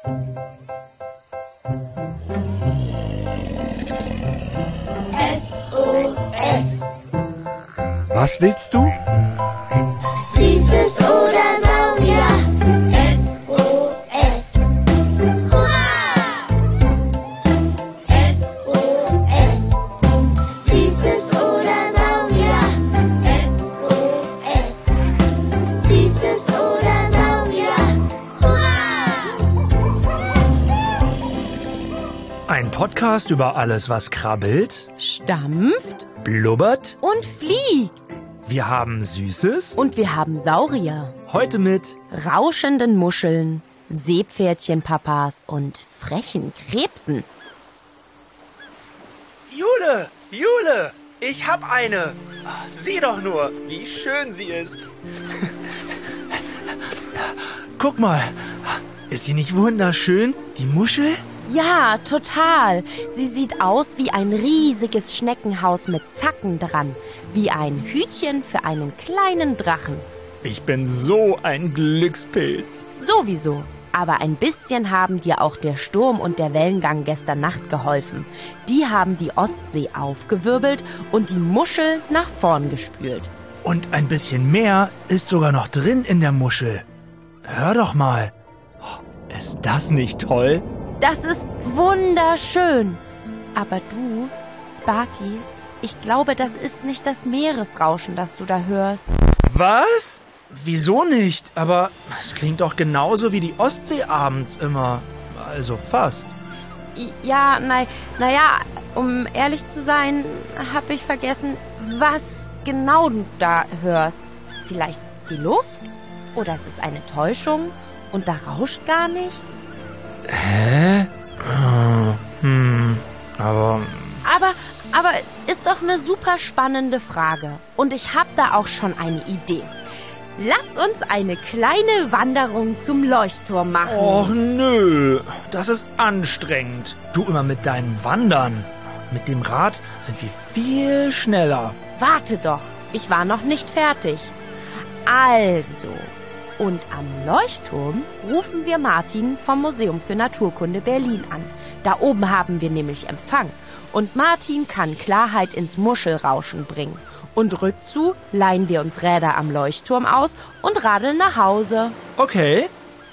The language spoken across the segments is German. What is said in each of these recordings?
SOS. Was willst du? Süßes oder Saurier. SOS. Hurra! SOS. Süßes oder Saurier. SOS. Süßes oder Saurier. Hurra! Ein Podcast über alles, was krabbelt, Stampft blubbert. und fliegt. Wir haben Süßes. Und wir haben Saurier, Heute mit rauschenden Muscheln, Seepferdchenpapas und frechen Krebsen. Jule, ich hab eine. Sieh doch nur, wie schön sie ist. Guck mal, ist sie nicht wunderschön, die Muschel? Ja, total. Sie sieht aus wie ein riesiges Schneckenhaus mit Zacken dran. Wie ein Hütchen für einen kleinen Drachen. Ich bin so ein Glückspilz. Sowieso. Aber ein bisschen haben dir auch der Sturm und der Wellengang gestern Nacht geholfen. Die haben die Ostsee aufgewirbelt und die Muschel nach vorn gespült. Und ein bisschen mehr ist sogar noch drin in der Muschel. Hör doch mal. Ist das nicht toll? Das ist wunderschön. Aber du, Sparky, ich glaube, das ist nicht das Meeresrauschen, das du da hörst. Was? Wieso nicht? Aber es klingt doch genauso wie die Ostsee abends immer. Also fast. Ja, naja, um ehrlich zu sein, habe ich vergessen, was genau du da hörst. Vielleicht die Luft? Oder es ist eine Täuschung und da rauscht gar nichts? Hä? Aber Aber ist doch eine super spannende Frage. Und ich habe da auch schon eine Idee. Lass uns eine kleine Wanderung zum Leuchtturm machen. Och nö, das ist anstrengend. Du immer mit deinem Wandern. Mit dem Rad sind wir viel schneller. Warte doch, ich war noch nicht fertig. Also, und am Leuchtturm rufen wir Martin vom Museum für Naturkunde Berlin an. Da oben haben wir nämlich Empfang. Und Martin kann Klarheit ins Muschelrauschen bringen. Und rückzu leihen wir uns Räder am Leuchtturm aus und radeln nach Hause. Okay,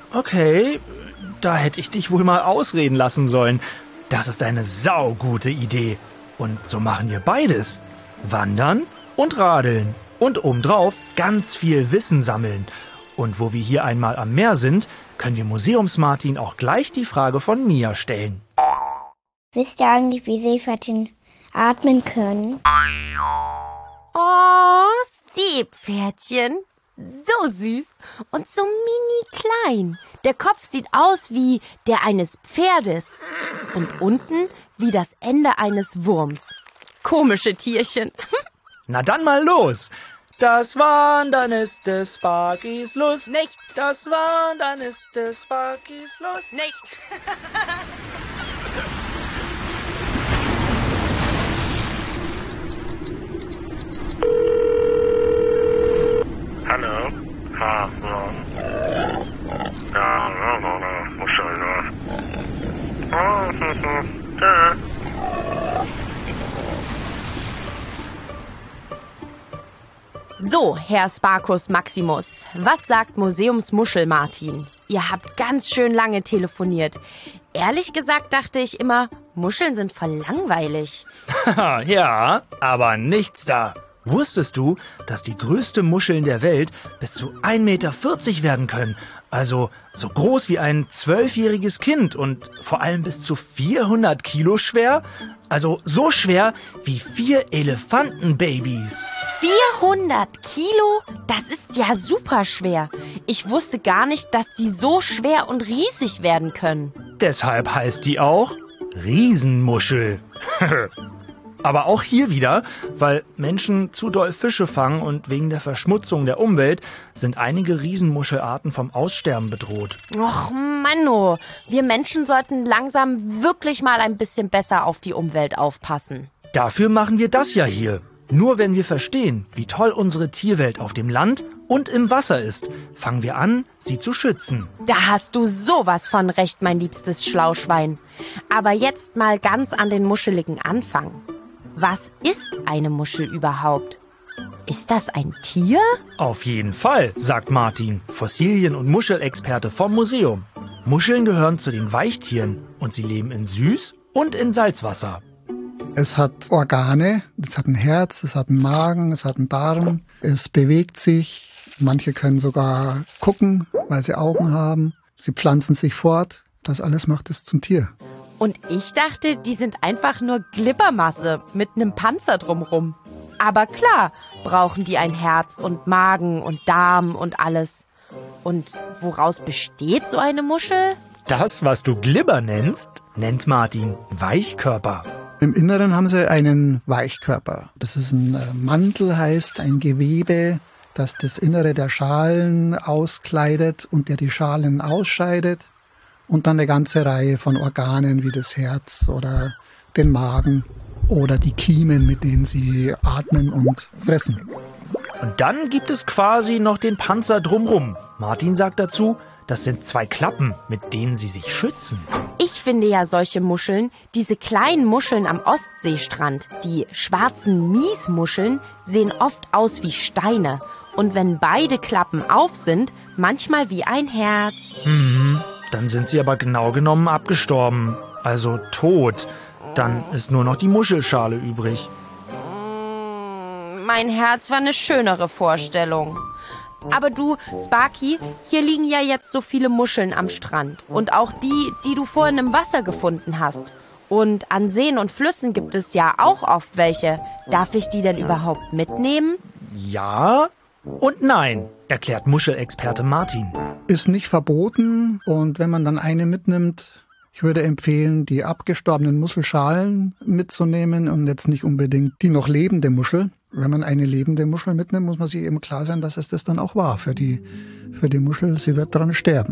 da hätte ich dich wohl mal ausreden lassen sollen. Das ist eine saugute Idee. Und so machen wir beides. Wandern und radeln. Und obendrauf ganz viel Wissen sammeln. Und wo wir hier einmal am Meer sind, können wir Museumsmartin auch gleich die Frage von Mia stellen. Wisst ihr eigentlich, wie Seepferdchen atmen können? Oh, Seepferdchen. So süß und so mini klein. Der Kopf sieht aus wie der eines Pferdes. Und unten wie das Ende eines Wurms. Komische Tierchen. Na dann mal los. Das Wandern ist des Sparkys Lust. Nicht. Das Wandern ist des Sparkys Lust. Nicht. Hallo? Muscheln, ja. So, Herr Sparkus Maximus, was sagt Museumsmuschel Martin? Ihr habt ganz schön lange telefoniert. Ehrlich gesagt dachte ich immer, Muscheln sind voll langweilig. Ja, aber nichts da. Wusstest du, dass die größten Muscheln der Welt bis zu 1,40 Meter werden können? Also so groß wie ein 12-jähriges Kind und vor allem bis zu 400 Kilo schwer? Also so schwer wie 4 Elefantenbabys. 400 Kilo? Das ist ja super schwer. Ich wusste gar nicht, dass die so schwer und riesig werden können. Deshalb heißt die auch Riesenmuschel. Aber auch hier wieder, weil Menschen zu doll Fische fangen und wegen der Verschmutzung der Umwelt sind einige Riesenmuschelarten vom Aussterben bedroht. Och Manno, wir Menschen sollten langsam wirklich mal ein bisschen besser auf die Umwelt aufpassen. Dafür machen wir das ja hier. Nur wenn wir verstehen, wie toll unsere Tierwelt auf dem Land und im Wasser ist, fangen wir an, sie zu schützen. Da hast du sowas von recht, mein liebstes Schlauschwein. Aber jetzt mal ganz an den muscheligen Anfang. Was ist eine Muschel überhaupt? Ist das ein Tier? Auf jeden Fall, sagt Martin, Fossilien- und Muschelexperte vom Museum. Muscheln gehören zu den Weichtieren und sie leben in Süß- und in Salzwasser. Es hat Organe, es hat ein Herz, es hat einen Magen, es hat einen Darm, es bewegt sich. Manche können sogar gucken, weil sie Augen haben. Sie pflanzen sich fort. Das alles macht es zum Tier. Und ich dachte, die sind einfach nur Glibbermasse mit einem Panzer drumrum. Aber klar, brauchen die ein Herz und Magen und Darm und alles. Und woraus besteht so eine Muschel? Das, was du Glibber nennst, nennt Martin Weichkörper. Im Inneren haben sie einen Weichkörper. Das ist ein Mantel, heißt ein Gewebe, das das Innere der Schalen auskleidet und der die Schalen ausscheidet. Und dann eine ganze Reihe von Organen wie das Herz oder den Magen oder die Kiemen, mit denen sie atmen und fressen. Und dann gibt es quasi noch den Panzer drumrum. Martin sagt dazu, das sind 2 Klappen, mit denen sie sich schützen. Ich finde ja solche Muscheln, diese kleinen Muscheln am Ostseestrand, die schwarzen Miesmuscheln, sehen oft aus wie Steine. Und wenn beide Klappen auf sind, manchmal wie ein Herz. Dann sind sie aber genau genommen abgestorben, also tot. Dann ist nur noch die Muschelschale übrig. Mein Herz war eine schönere Vorstellung. Aber du, Sparky, hier liegen ja jetzt so viele Muscheln am Strand. Und auch die du vorhin im Wasser gefunden hast. Und an Seen und Flüssen gibt es ja auch oft welche. Darf ich die denn überhaupt mitnehmen? Ja und nein, erklärt Muschelexperte Martin. Ist nicht verboten und wenn man dann eine mitnimmt, ich würde empfehlen, die abgestorbenen Muschelschalen mitzunehmen und jetzt nicht unbedingt die noch lebende Muschel. Wenn man eine lebende Muschel mitnimmt, muss man sich eben klar sein, dass es das dann auch war für die Muschel. Sie wird dran sterben.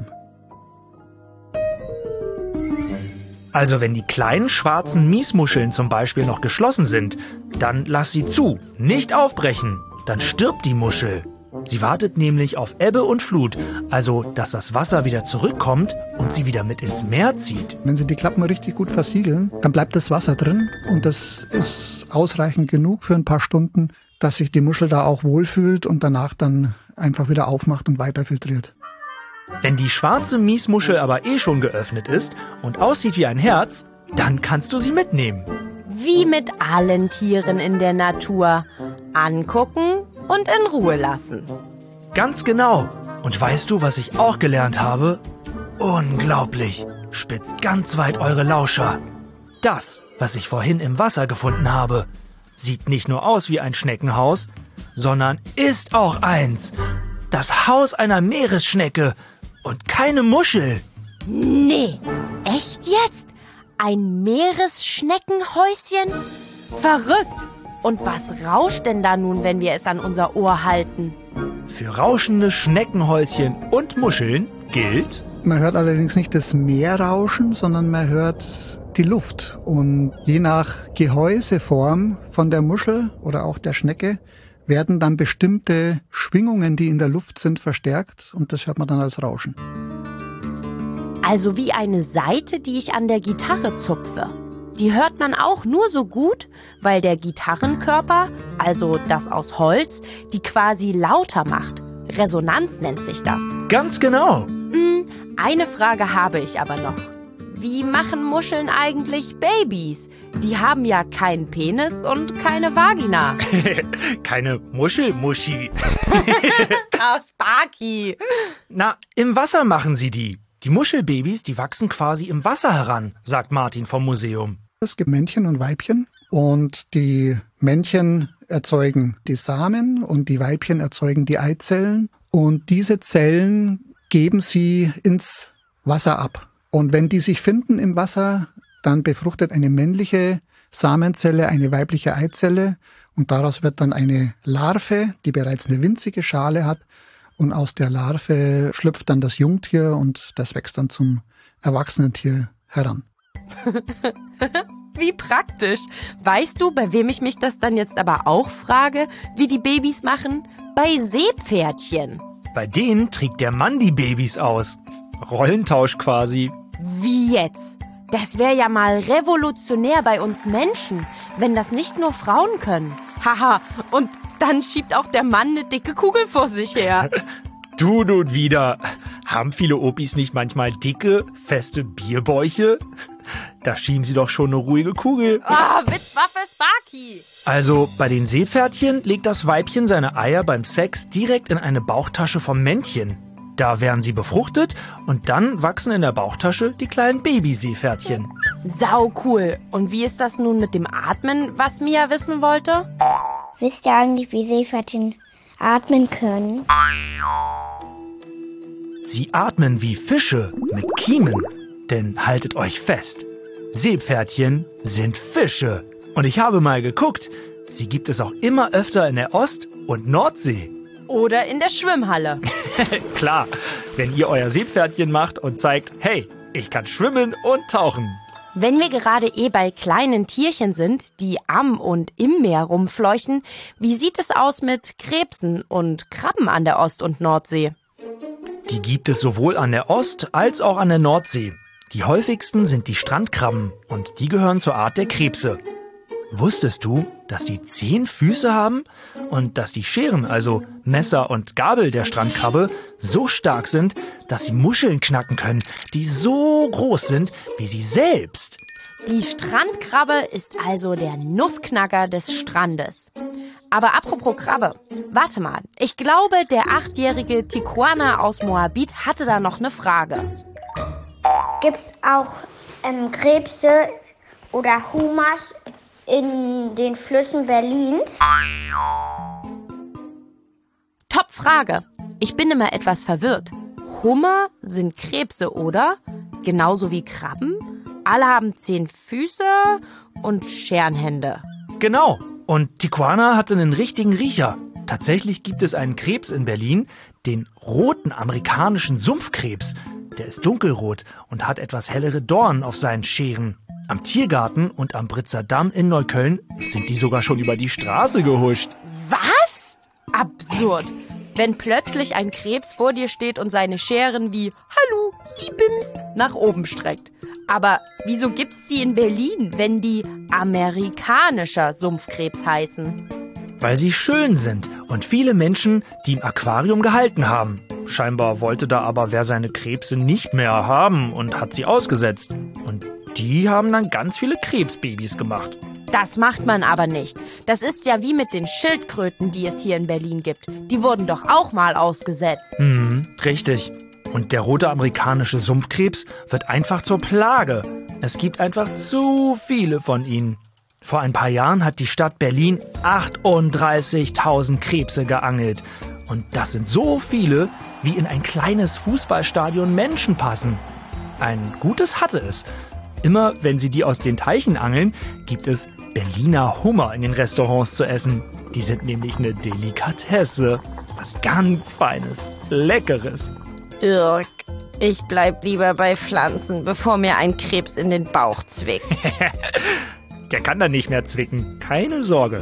Also wenn die kleinen schwarzen Miesmuscheln zum Beispiel noch geschlossen sind, dann lass sie zu, nicht aufbrechen. Dann stirbt die Muschel. Sie wartet nämlich auf Ebbe und Flut, also dass das Wasser wieder zurückkommt und sie wieder mit ins Meer zieht. Wenn Sie die Klappen richtig gut versiegeln, dann bleibt das Wasser drin und das ist ausreichend genug für ein paar Stunden, dass sich die Muschel da auch wohlfühlt und danach dann einfach wieder aufmacht und weiter filtriert. Wenn die schwarze Miesmuschel aber schon geöffnet ist und aussieht wie ein Herz, dann kannst du sie mitnehmen. Wie mit allen Tieren in der Natur. Angucken und in Ruhe lassen. Ganz genau. Und weißt du, was ich auch gelernt habe? Unglaublich. Spitzt ganz weit eure Lauscher. Das, was ich vorhin im Wasser gefunden habe, sieht nicht nur aus wie ein Schneckenhaus, sondern ist auch eins. Das Haus einer Meeresschnecke und keine Muschel. Nee, echt jetzt? Ein Meeresschneckenhäuschen? Verrückt. Und was rauscht denn da nun, wenn wir es an unser Ohr halten? Für rauschende Schneckenhäuschen und Muscheln gilt: Man hört allerdings nicht das Meerrauschen, sondern man hört die Luft. Und je nach Gehäuseform von der Muschel oder auch der Schnecke werden dann bestimmte Schwingungen, die in der Luft sind, verstärkt. Und das hört man dann als Rauschen. Also wie eine Saite, die ich an der Gitarre zupfe. Die hört man auch nur so gut, weil der Gitarrenkörper, also das aus Holz, die quasi lauter macht. Resonanz nennt sich das. Ganz genau. Eine Frage habe ich aber noch. Wie machen Muscheln eigentlich Babys? Die haben ja keinen Penis und keine Vagina. Keine Muschelmuschi. Sparky. Na, im Wasser machen sie die. Die Muschelbabys, die wachsen quasi im Wasser heran, sagt Martin vom Museum. Es gibt Männchen und Weibchen und die Männchen erzeugen die Samen und die Weibchen erzeugen die Eizellen und diese Zellen geben sie ins Wasser ab. Und wenn die sich finden im Wasser, dann befruchtet eine männliche Samenzelle eine weibliche Eizelle und daraus wird dann eine Larve, die bereits eine winzige Schale hat und aus der Larve schlüpft dann das Jungtier und das wächst dann zum erwachsenen Tier heran. Wie praktisch. Weißt du, bei wem ich mich das dann jetzt aber auch frage, wie die Babys machen? Bei Seepferdchen. Bei denen trägt der Mann die Babys aus. Rollentausch quasi. Wie jetzt? Das wäre ja mal revolutionär bei uns Menschen, wenn das nicht nur Frauen können. Haha, und dann schiebt auch der Mann eine dicke Kugel vor sich her. Du nun wieder. Haben viele Opis nicht manchmal dicke, feste Bierbäuche? Da schieben sie doch schon eine ruhige Kugel. Witzwaffe Sparky. Also bei den Seepferdchen legt das Weibchen seine Eier beim Sex direkt in eine Bauchtasche vom Männchen. Da werden sie befruchtet und dann wachsen in der Bauchtasche die kleinen Babyseepferdchen. Sau cool. Und wie ist das nun mit dem Atmen, was Mia wissen wollte? Wisst ihr eigentlich, wie Seepferdchen atmen können? Sie atmen wie Fische mit Kiemen. Denn haltet euch fest, Seepferdchen sind Fische. Und ich habe mal geguckt, sie gibt es auch immer öfter in der Ost- und Nordsee. Oder in der Schwimmhalle. Klar, wenn ihr euer Seepferdchen macht und zeigt, hey, ich kann schwimmen und tauchen. Wenn wir gerade bei kleinen Tierchen sind, die am und im Meer rumfleuchen, wie sieht es aus mit Krebsen und Krabben an der Ost- und Nordsee? Die gibt es sowohl an der Ost- als auch an der Nordsee. Die häufigsten sind die Strandkrabben und die gehören zur Art der Krebse. Wusstest du, dass die 10 Füße haben und dass die Scheren, also Messer und Gabel der Strandkrabbe, so stark sind, dass sie Muscheln knacken können, die so groß sind wie sie selbst? Die Strandkrabbe ist also der Nussknacker des Strandes. Aber apropos Krabbe, warte mal, ich glaube, der 8-jährige Tijuana aus Moabit hatte da noch eine Frage. Gibt's auch Krebse oder Hummers in den Flüssen Berlins? Top Frage. Ich bin immer etwas verwirrt. Hummer sind Krebse, oder? Genauso wie Krabben? Alle haben 10 Füße und Scherenhände. Genau. Und Tijuana hatte einen richtigen Riecher. Tatsächlich gibt es einen Krebs in Berlin, den roten amerikanischen Sumpfkrebs. Der ist dunkelrot und hat etwas hellere Dornen auf seinen Scheren. Am Tiergarten und am Britzer Damm in Neukölln sind die sogar schon über die Straße gehuscht. Was? Absurd. Wenn plötzlich ein Krebs vor dir steht und seine Scheren wie Hallo, Ibims nach oben streckt. Aber wieso gibt's die in Berlin, wenn die amerikanischer Sumpfkrebs heißen? Weil sie schön sind und viele Menschen die im Aquarium gehalten haben. Scheinbar wollte da aber wer seine Krebse nicht mehr haben und hat sie ausgesetzt. Und die haben dann ganz viele Krebsbabys gemacht. Das macht man aber nicht. Das ist ja wie mit den Schildkröten, die es hier in Berlin gibt. Die wurden doch auch mal ausgesetzt. Richtig. Und der rote amerikanische Sumpfkrebs wird einfach zur Plage. Es gibt einfach zu viele von ihnen. Vor ein paar Jahren hat die Stadt Berlin 38.000 Krebse geangelt. Und das sind so viele, wie in ein kleines Fußballstadion Menschen passen. Ein gutes hatte es. Immer wenn sie die aus den Teichen angeln, gibt es Berliner Hummer in den Restaurants zu essen. Die sind nämlich eine Delikatesse. Was ganz Feines, Leckeres. Irk, ich bleib lieber bei Pflanzen, bevor mir ein Krebs in den Bauch zwickt. Der kann dann nicht mehr zwicken. Keine Sorge.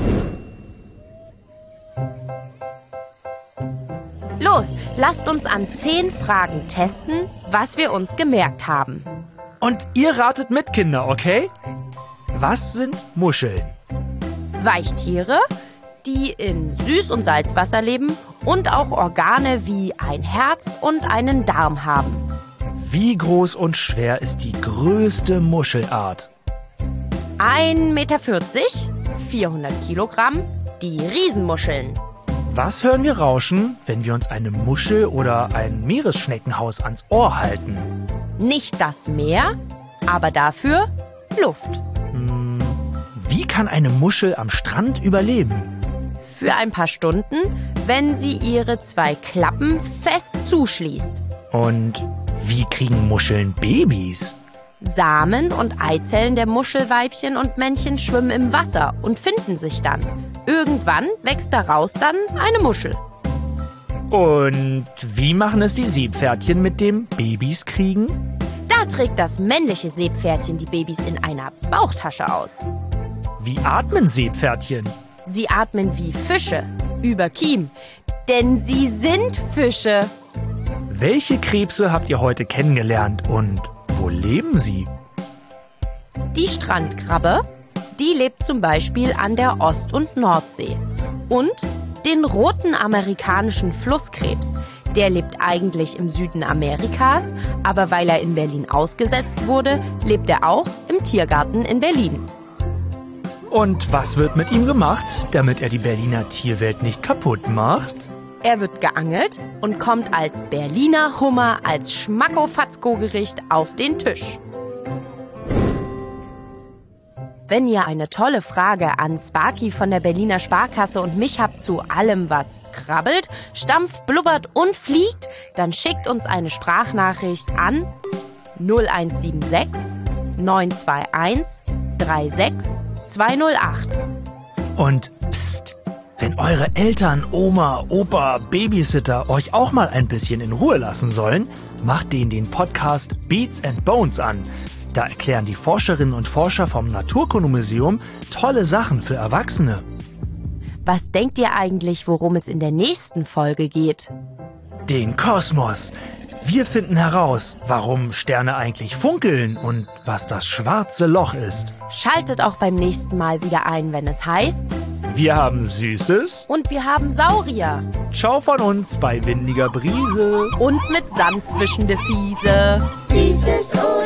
Los, lasst uns an 10 Fragen testen, was wir uns gemerkt haben. Und ihr ratet mit, Kinder, okay? Was sind Muscheln? Weichtiere, die in Süß- und Salzwasser leben und auch Organe wie ein Herz und einen Darm haben. Wie groß und schwer ist die größte Muschelart? 1,40 Meter, 400 Kilogramm, die Riesenmuscheln. Was hören wir rauschen, wenn wir uns eine Muschel oder ein Meeresschneckenhaus ans Ohr halten? Nicht das Meer, aber dafür Luft. Wie kann eine Muschel am Strand überleben? Für ein paar Stunden, wenn sie ihre 2 Klappen fest zuschließt. Und wie kriegen Muscheln Babys? Samen und Eizellen der Muschelweibchen und Männchen schwimmen im Wasser und finden sich dann. Irgendwann wächst daraus dann eine Muschel. Und wie machen es die Seepferdchen mit dem Babys kriegen? Da Zwar trägt das männliche Seepferdchen die Babys in einer Bauchtasche aus. Wie atmen Seepferdchen? Sie atmen wie Fische, über Kiem, denn sie sind Fische. Welche Krebse habt ihr heute kennengelernt und wo leben sie? Die Strandkrabbe, die lebt zum Beispiel an der Ost- und Nordsee. Und den roten amerikanischen Flusskrebs, der lebt eigentlich im Süden Amerikas, aber weil er in Berlin ausgesetzt wurde, lebt er auch im Tiergarten in Berlin. Und was wird mit ihm gemacht, damit er die Berliner Tierwelt nicht kaputt macht? Er wird geangelt und kommt als Berliner Hummer als Schmacko-Fatzko-Gericht auf den Tisch. Wenn ihr eine tolle Frage an Sparky von der Berliner Sparkasse und mich habt zu allem, was krabbelt, stampft, blubbert und fliegt, dann schickt uns eine Sprachnachricht an 0176 921 36208. Und psst, wenn eure Eltern, Oma, Opa, Babysitter euch auch mal ein bisschen in Ruhe lassen sollen, macht denen den Podcast Beats and Bones an. Da erklären die Forscherinnen und Forscher vom Naturkundemuseum tolle Sachen für Erwachsene. Was denkt ihr eigentlich, worum es in der nächsten Folge geht? Den Kosmos. Wir finden heraus, warum Sterne eigentlich funkeln und was das schwarze Loch ist. Schaltet auch beim nächsten Mal wieder ein, wenn es heißt... Wir haben Süßes. Und wir haben Saurier. Ciao von uns bei windiger Brise. Und mit Sand zwischen de Fiese. Süßes oder